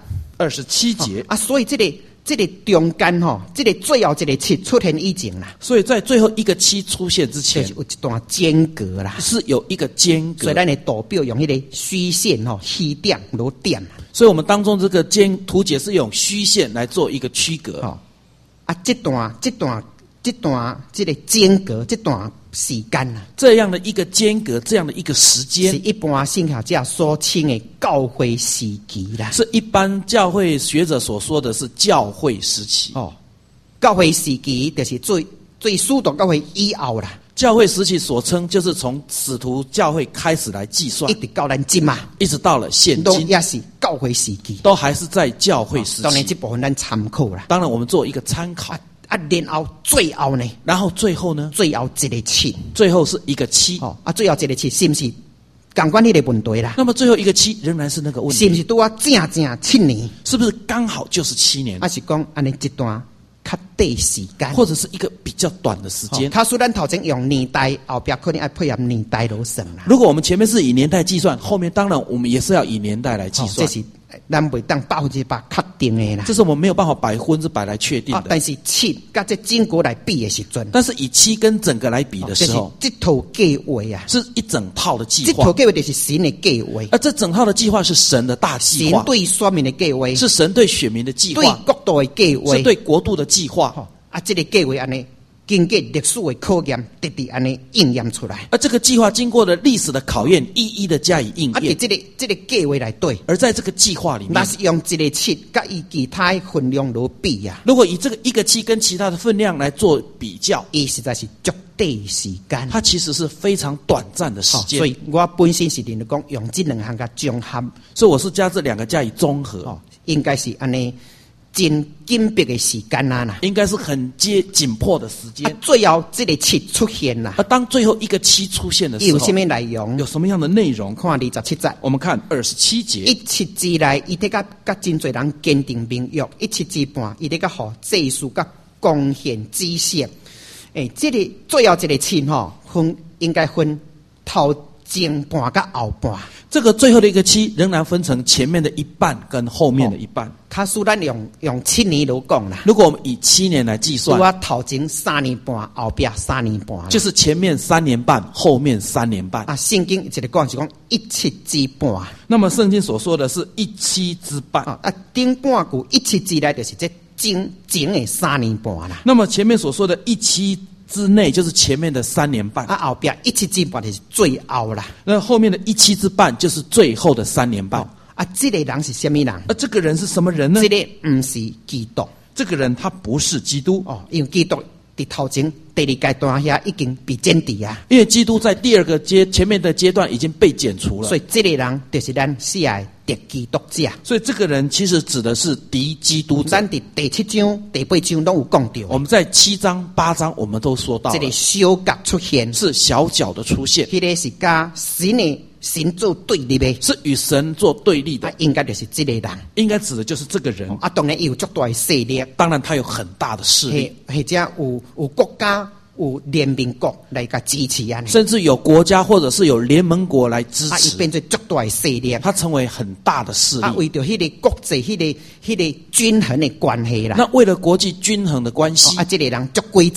27节所以这个中间这个最后一个7出现以前啦， 所以在最后一个7出现之前， 就是有一段间隔啦， 是有一个间隔。 所以咱的图表用那个虚线虚点落点， 所以我们当中这个图解是用虚线来做一个区隔。 这段这个间隔这段时间啊， 这样的一个间隔，这样的一个时间， 是一般圣学者所称的教会时期啦。 是一般教会学者所说的是教会时期。 教会时期就是最初的教会以后啦。 教会时期所称就是从使徒教会开始来计算， 一直到咱今嘛， 一直到了现今， 也是教会时期， 都还是在教会时期。 当然这部分咱参考啦。 当然我们做一个参考。 然后最后呢？ 然后最后呢？ 最后一个7， 最后是一个7。 最后一个7是不是同款那个问题啦？ 那么最后一个7仍然是那个问题， 是不是都要正7年？ 是不是刚好就是7年？ 还是讲安尼一段较短时间， 或者是一个比较短的时间？ 他虽然头前用年代，后边可能要配合年代来算啦。 如果我们前面是以年代计算，后面当然我们也是要以年代来计算。 这是咱袂当100%确定的啦。 这是我们没有办法100%来确定的。 但是7跟这整个来比的时阵， 但是以7跟整个来比的时候， 这套计划啊， 是一整套的计划。 这套计划就是神的计划， 而这整套的计划是神的大计划， 神对选民的计划， 是神对选民的计划， 对国度的计划， 是对国度的计划。 这个计划安尼经过历史的考验，直直安尼应验出来。 而这个计划经过了历史的考验，一一的加以应验。 这个计划来对， 而在这个计划里面， 那是用这个7跟以其他的分量来比呀。 如果以这个一个7跟其他的分量来做比较， 伊实在是足短时间， 它其实是非常短暂的时间。 所以我本身是认为讲用这两项加综合， 所以我是将这两个加以综合， 应该是安尼。真紧迫的时间啦， 应该是很紧迫的时间。 最后这个7出现啦， 而当最后一个7出现的时候， 有什么内容？ 有什么样的内容？ 看27节， 我们看27节。 17节来，伊得甲真侪人坚定盟约。17节半，伊得甲好祭祀甲贡献祭献。这个最后这个7应该分头前半甲后半。 这个最后的一个7仍然分成前面的一半跟后面的一半。 他虽然用7年来讲啦， 如果我们以7年来计算， 我头前3年半，后边3年半， 就是前面3年半，后面3年半。 圣经一直讲是讲17之半。 那么圣经所说的是17之半。 顶半句17之内就是这前的3年半啦。 那么前面所说的17之内就是前面的3年半， 后边17之半就是最后啦。 那后面的17之半就是最后的3年半。 这个人是什么人？ 这个人是什么人呢？ 这个不是基督， 这个人他不是基督因为基督在头前第2阶段下已经被剪除啊。 因为基督在第2个前面的阶段已经被剪除了， 所以这个人就是咱写的敌基督者。 所以这个人其实指的是敌基督者。 咱在第7章、第8章都有讲到。 我们在7章、8章我们都说到了， 这个小角出现是小角的出现， 那个是跟神做对立的， 是与神做对立的， 应该就是这个人， 应该指的就是这个人。 当然有足大的势力， 当然他有很大的势力， 或者有国家。有联盟国来个支持啊， 甚至有国家或者是有联盟国来支持， 变成足大的势力， 它成为很大的势力。 为着迄个国际迄个均衡的关系啦， 那为了国际均衡的关系， 这个人足诡诈，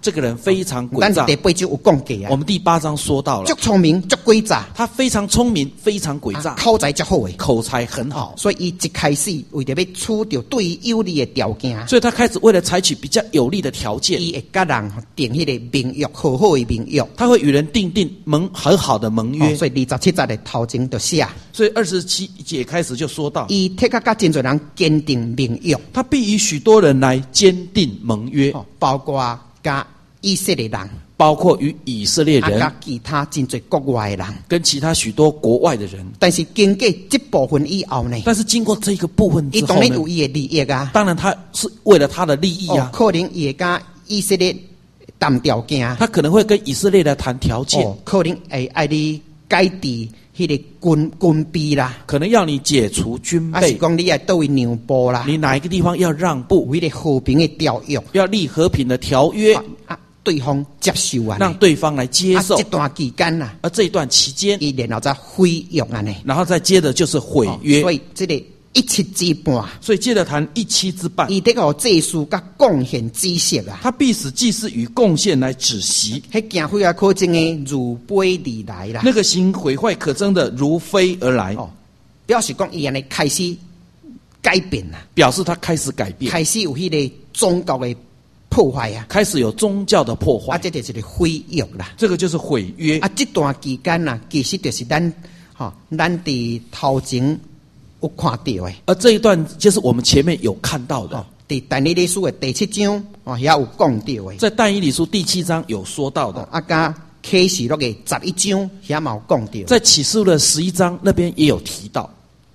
这个人非常诡咱诈。 第8章有讲过啊， 我们第8章说到了足，聪明，足诡诈， 他非常聪明，非常诡诈， 口才足好诶。 口才很好， 所以伊一开始为着要处着对伊有利的条件， 所以他开始为了采取比较有利的条件， 伊会甲人定迄个盟约，好好的盟约。 他会与人订很好的盟约。 所以27节的头前就写， 所以27节开始就说到， 伊贴甲真侪人坚定盟约， 他必与许多人来坚定盟约， 包括甲以色列人， 包括与以色列人甲其他真侪国外的人。 跟其他许多国外的人。 但是经过这部分以后呢， 但是经过这个部分伊之后呢， 当然有伊的利益啊。 当然他是为了他的利益啊， 可能伊会甲以色列谈条件， 他可能会跟以色列来谈条件， 可能会爱你改制迄个军备啦， 可能要你解除军还是备， 讲你爱倒位让步啦， 你哪一个地方要让步， 有迄个和平的条约， 要立和平的条约， 对方接受啊， 让对方来接受这。段期间呐， 而这一段期间， 伊然后再毁约啊呢， 然后再接着就是毁约， 所以这个17之半， 所以接着谈17之半， 伊得个祭司甲贡献知识啊， 他必使祭司与贡献来止息， 迄行毁啊可憎的如飞而来啦， 那个行毁坏可憎的如飞而来， 表示讲伊安尼开始改变啦， 表示他开始改变， 开始有迄个宗教的破坏啊， 开始有宗教的破坏， 这就是个毁约啦。 这个就是毁约。 这段期间呐，其实就是咱伫头前有看到的。 而这一段就是我们前面有看到的， 伫但以理书的第7章遐有讲到的， 在但以理书第7章有说到的， 甲启示录的11章遐嘛有讲到， 在启示录的11章那边也有提到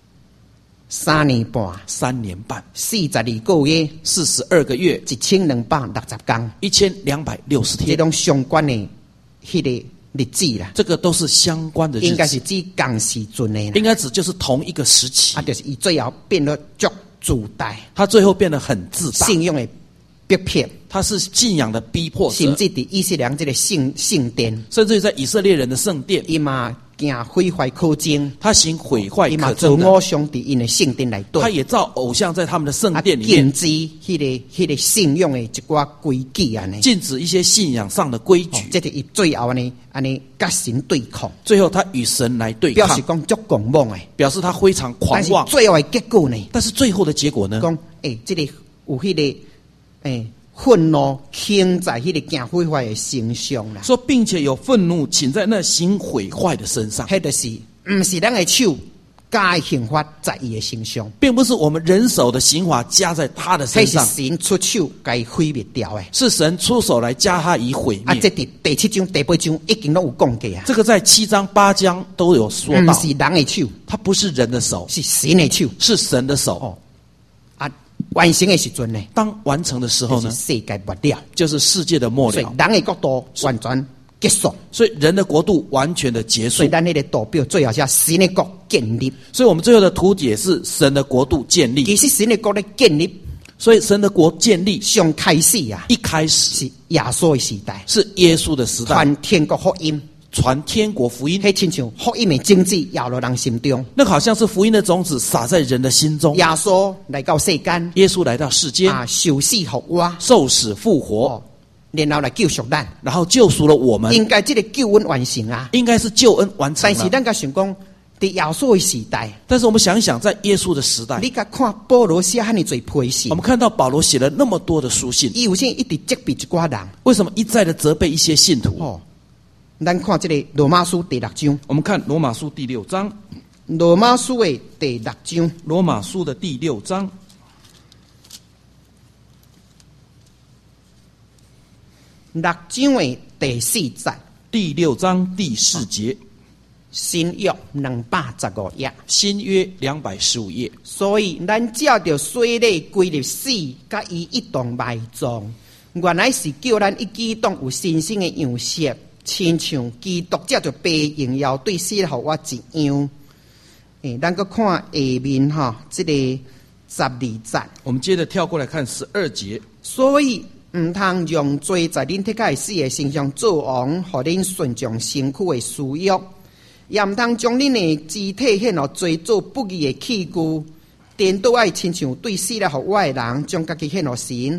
3年半 ，3年半 42个月 ，42个月 ，1260天 ，1260 这天， 种相关的迄个日子啦， 这个都是相关的日子， 应该是指同时阵的啦， 应该指就是同一个时期， 就是伊最后变得足自大， 他最后变得很自大， 信用的逼迫， 他是信仰的逼迫者， 甚至伫以色列人这个圣殿， 甚至于在以色列人的圣殿， 伊嘛行毁坏可憎， 他行毁坏伊嘛可憎的， 做偶像伫因的圣殿内底， 他也造偶像在他们的圣殿里面， 禁止迄个信仰的一寡规矩安尼， 禁止一些信仰上的规矩， 这是伊最后安尼甲神对抗， 最后他与神来对抗， 表示讲足狂妄的， 表示他非常狂妄， 但是最后的结果呢？ 但是最后的结果呢？ 讲这个有迄个愤怒倾在迄个行毁坏的身上啦， 说并且有愤怒倾在那行毁坏的身上， 迄就是毋是咱的手加的刑罚在伊的身上， 并不是我们人手的刑罚加在他的身上， 迄是神出手甲伊毁灭掉的， 是神出手来加他以毁灭。 这伫第7章、第8章已经都有讲过啊。 这个在7章8章都有说到， 不是人的手， 它不是人的手， 是神的手。 是神的手。 完成的时阵呢， 当完成的时候呢， 就是世界末了， 就是世界的末所以了。 人的国度完全结束， 所以人的国度完全的结束所以。咱那个图表最后是神的国建立。 所以我们最后的图解是神的国度建立。 其实神的国的建立， 所以神的国建立上开始啊， 一开始是耶稣的时代， 是耶稣的时代， 传天国福音， 传天国福音， 迄亲像福音的种子摇落人心中。 那个好像是福音的种子撒在人的心中。 耶稣来到世间， 耶稣来到世间， 受死复活， 受死复活， 然后来救赎咱， 然后救赎了我们。 应该这个救恩完成啊， 应该是救恩完成了。 但是咱个想讲，在耶稣的时代， 但是我们想一想，在耶稣的时代， 你甲看保罗写遐尼侪批信我，们看到保罗写了那么多的书信， 伊有些一直责备一寡人。 为什么一再的责备一些信徒？ 咱看这个罗马书第6章， 我们看罗马书第6章， 罗马书的第6章， 罗马书的第6章 6章的第4节， 第6章第4节， 新约215页， 新约215页。 所以咱照着水里归入死，甲伊一同埋葬，原来是叫咱一举动有新生的样式。亲像基督照着被荣耀对死了互我一样。咱搁看下面这个12节。 我们接着跳过来看12节。 所以唔通用罪在恁体界死的身上做王，互恁顺从身躯的私欲，也唔通将恁的肢体献互罪做不义的器具。颠倒爱亲像对死了互我的人，将家己献互神，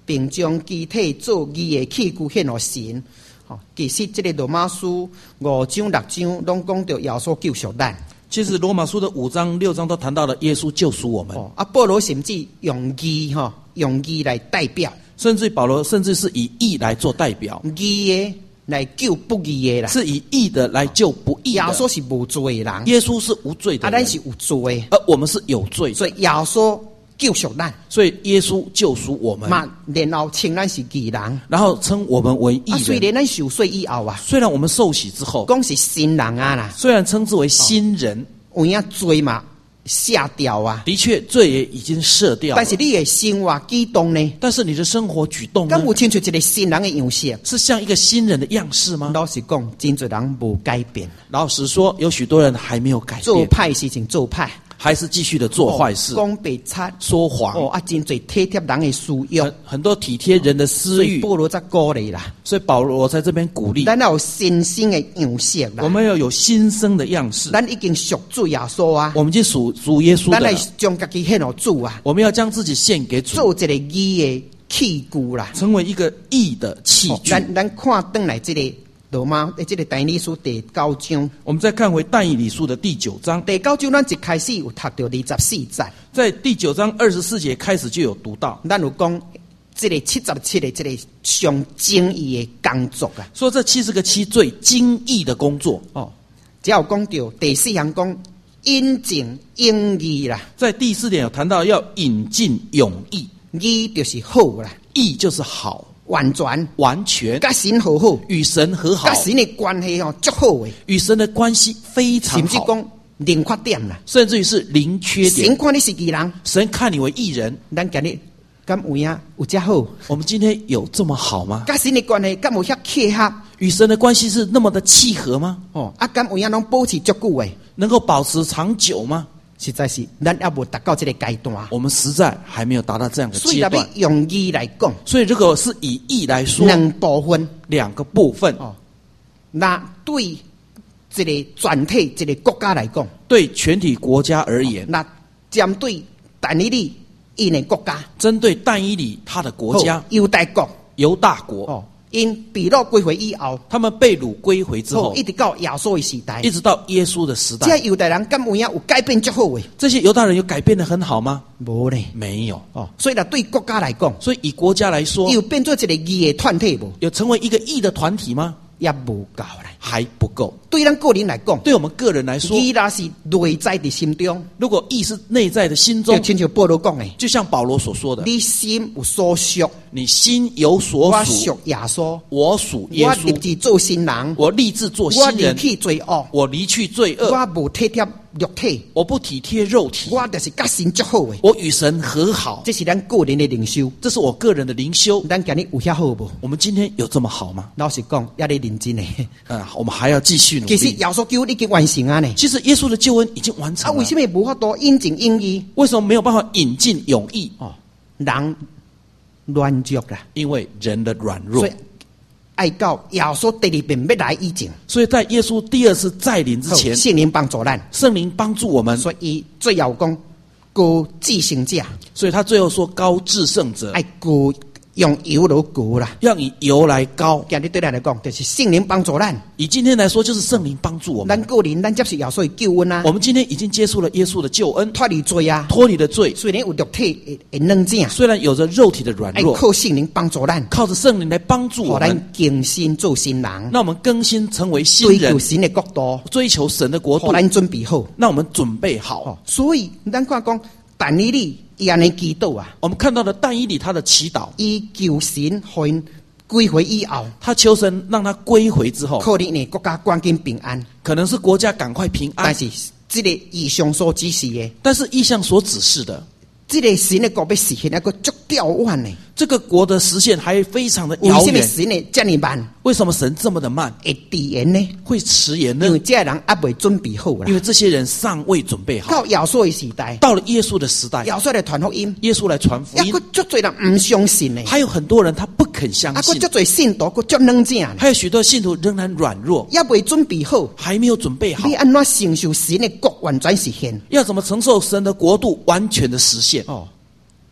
并将机体做义的器具献予神。其实这个罗马书5章6章拢讲到耶稣救赎咱。 其实罗马书的5章6章都谈到了耶稣救赎我们。 保罗甚至用义来代表， 甚至保罗甚至是以义来做代表， 义的来救不义的啦， 是以义的来救不义的。 耶稣是无罪的人， 耶稣是无罪的人， 咱是有罪的， 而我们是有罪的。 所以耶稣救赎咱， 所以耶稣救赎我们， 然后称咱是义人， 然后称我们为义人。 虽然咱受洗以后啊， 虽然我们受洗之后， 讲是新人啊啦， 虽然称之为新人， 有影罪嘛下掉啊， 的确罪也已经赦掉了。 但是你的生活举动呢？ 但是你的生活举动呢？ 敢有亲像一个新人的样式？ 是像一个新人的样式吗？ 老实讲，真多人无改变。 老实说，有许多人还没有改变， 做坏事情做坏， 还是继续的做坏事， 讲白贼， 说谎。 真多体贴人的私欲， 很多体贴人的私欲。 保罗在鼓励啦， 所以保罗在这边鼓励， 咱要有新生的样式啦， 我们要有新生的样式。 咱已经属主耶稣啊， 我们已经属耶稣的了， 咱来将自己献给主啊， 我们要将自己献给主， 做一个义的器具啦， 成为一个义的器具。 咱看回来这个罗马这个但以理书第9章， 我们再看回但以理书的第9章。 第9章咱一开始有读到24节， 在第9章24节开始就有读到， 咱有讲这个77的这个上精义的工作啊， 说这70个7最精义的工作。 只有讲到第4项讲引进勇义啦， 在第4点有谈到要引进勇义， 义就是好啦， 义就是好。 完全跟神和好， 与神和好， 跟神的关系足好的， 与神的关系非常好， 甚至讲零缺点啦， 甚至于是零缺点。 神看你是义人， 神看你为义人， 咱今日敢有影有这好？ 我们今天有这么好吗？ 跟神的关系敢有遐契合？ 与神的关系是那么的契合吗？ 敢有影能保持足久的？ 能够保持长久吗？ 实在是，咱还无达到这个阶段， 我们实在还没有达到这样的阶段。 所以用义来讲， 所以这个是以义来说，两个部分。 那对这个全体这个国家来讲， 对全体国家而言， 那针对但以理因的国家， 针对但以理他的国家， 犹大国，因被掳归回以后， 他们被掳归回之后， 一直到耶稣的时代， 一直到耶稣的时代， 这犹大人敢有影有改变足好诶？ 这些犹大人有改变得很好吗？ 无呢， 没有。 所以对国家来讲， 所以以国家来说， 有变做一个义的团体无？ 有成为一个义的团体吗？ 也无够啦， 还不够。 对咱个人来讲， 对我们个人来说， 义若是内在的心中， 如果义是内在的心中， 就亲像保罗讲的， 就像保罗所说的， 你心有所属， 你心有所属， 我属耶稣， 我属耶稣， 我立志做新人， 我立志做新人， 我离弃罪恶， 我离去罪恶， 我无体贴肉体， 我不体贴肉体， 我就是跟神足好的， 我与神和好。 这是咱个人的灵修， 这是我个人的灵修。 咱今日有遐好无？ 我们今天有这么好吗？ 老实讲，也得认真的。 我们还要继续努力。 其实耶稣救已经完成啊呢。 其实耶稣的救恩已经完成了。 为什么无法度引进勇义？ 为什么没有办法引进勇义？ 人软弱啦， 因为人的软弱。 所以爱到耶稣第二遍要来以前， 所以在耶稣第二次再临之前， 圣灵帮助咱， 圣灵帮助我们。 所以最后讲高至圣者， 所以他最后说高至圣者， 爱高用油来高啦， 要以油来高。 今日对咱来讲，就是圣灵帮助咱。 以今天来说，就是圣灵帮助我们。 咱个人，咱接受耶稣的救恩啊。 我们今天已经接触了耶稣的救恩， 脱离罪啊， 脱离了罪。 虽然有肉体的软弱， 虽然有着肉体的软弱， 靠圣灵帮助咱， 靠着圣灵来帮助我们， 咱更新做新人。 那我们更新成为新人， 追求神的国度， 追求神的国度， 咱准备好， 那我们准备好。 所以咱看讲但以理伊安尼祈祷啊， 我们看到了但以理他的祈祷， 伊求神互因归回以后， 他求神让他归回之后， 可能呢国家赶紧平安， 可能是国家赶快平安， 但是这个异象所指示的， 但是异象所指示的， 这个神的国要实现，那个足遥远呢。 这个国的实现还非常的遥远。 为什么神呢这么慢？ 为什么神这么的慢？ 会迟延呢？ 会迟延呢？ 因为这人还未准备好啦。 因为这些人尚未准备好。 到耶稣的时代， 到了耶稣的时代， 耶稣来传福音， 耶稣来传福音， 还有足多人唔相信呢。 还有很多人他不肯相信， 还有足多信徒，足冷静呢。 还有许多信徒仍然软弱， 也未准备好， 还没有准备好。 你安怎承受神的国完全实现？ 要怎么承受神的国度完全的实现？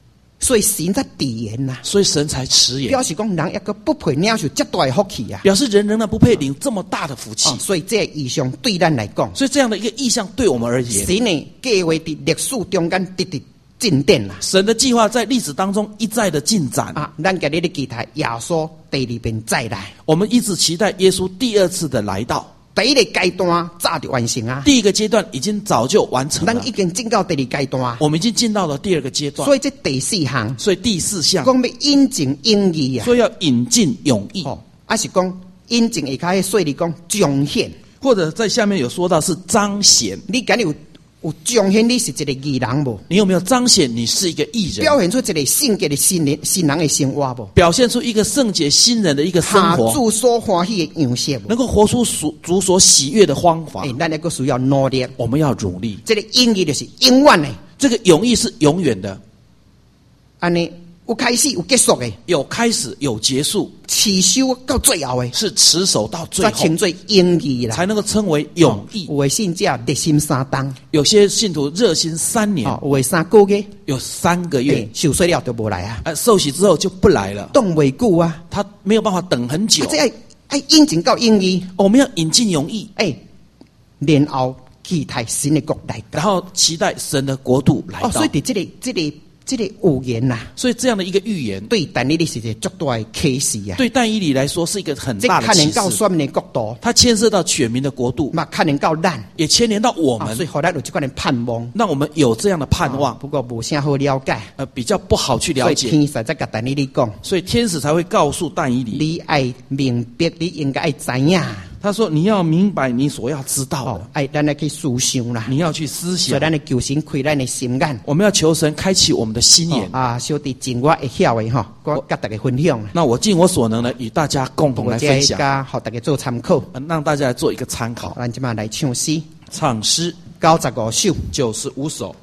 所以神才迟延呐， 所以神才迟延， 表示讲人一个不配领受这大的福气啊。 表示人仍然不配领这么大的福气。 所以这个意象对咱来讲， 所以这样的一个意象对我们而言， 神的计划在历史中间得进展啦。 神的计划在历史当中一再的进展啊，咱今日的期待耶稣第二遍再来， 我们一直期待耶稣第二次的来到。 第一个阶段早就完成啊， 第一个阶段已经早就完成了， 咱已经进到第二阶段， 我们已经进到了第二个阶段。 所以这第四项， 所以第四项讲要引进永义啊， 所以要引进永义， 还是讲引进下开说你讲彰显， 或者在下面有说到是彰显。 你今日有彰显你是一个义人无？ 你有没有彰显你是一个义人？ 表现出一个圣洁的新人的生活无？ 表现出一个圣洁新人的一个生活， 主所欢喜的样式， 能够活出主所喜悦的方法。 咱那个需要努力， 我们要努力。 这个永义就是永远的， 这个永义是永远的， 安尼有开始有结束的， 有开始有结束， 持守到最后的， 是持守到最后， 才称作永义啦， 才能够称为永义。 有的信者热心3冬， 有些信徒热心3年， 有的3个月， 有3个月， 受洗了就不来啊， 受洗之后就不来了， 等不久啊， 他没有办法等很久。 这要引进到永义， 我们要引进永义， 然后期待神的国来到， 然后期待神的国度来到。 所以这个预言呐， 所以这样的一个预言， 对但以理是一个足大的启示啊。 对但以理来说是一个很大的启示。 这牵连到选民的国度， 它牵涉到选民的国度， 嘛牵连到咱， 也牵连到我们。 所以后来有这款的盼望， 让我们有这样的盼望。 不过无啥好了解， 比较不好去了解。 所以天使在跟但以理讲， 所以天使才会告诉但以理， 你爱明白，你应该知影。 他说：“你要明白你所要知道的， 咱来去思想啦。 你要去思想。 所以咱的求神开咱的心眼， 我们要求神开启我们的心眼啊！小弟尽我会晓的哈，我跟大家分享。 那我尽我所能的与大家共同来分享， 好大家做参考， 让大家来做一个参考。 咱今嘛来唱诗， 唱诗 95首 ，95首。”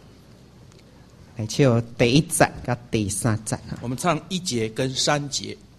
来唱第1节跟第3节。 我们唱1节跟3节。